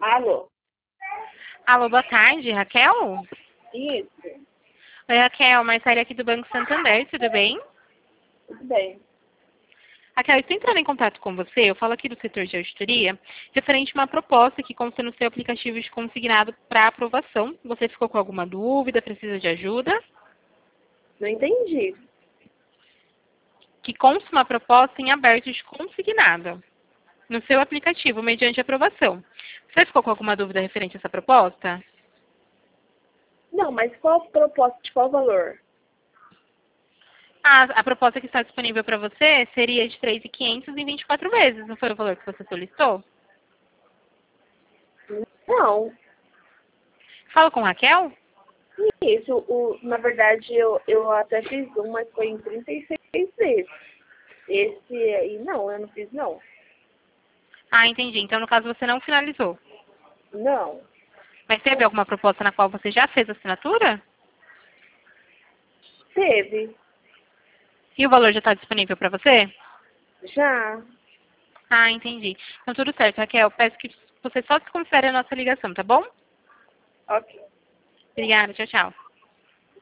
Alô? Alô, boa tarde, Raquel? Isso, Oi, Raquel, Marcela aqui do Banco Santander, tudo bem? tudo bem. Raquel, estou entrando em contato com você, eu falo aqui do setor de auditoria, referente a uma proposta que consta no seu aplicativo de consignado para aprovação. Você ficou com alguma dúvida, precisa de ajuda? Não entendi. Que consta uma proposta em aberto de consignado no seu aplicativo, mediante aprovação. Você ficou com alguma dúvida referente a essa proposta? Não, mas qual a proposta, de qual valor? A proposta que está disponível para você seria de 3.500 em 24 vezes, não foi o valor que você solicitou? Não, Fala com Raquel? isso, na verdade eu até fiz um, mas foi em 36 vezes. Esse aí, não, eu não fiz não. Ah, entendi. Então, no caso, você não finalizou. Não, Mas teve alguma proposta na qual você já fez a assinatura? teve, E o valor já está disponível para você? já. Ah, entendi. Então, tudo certo, Raquel. Peço que você só desconsidere a nossa ligação, tá bom? Ok. Obrigada. Tchau, tchau.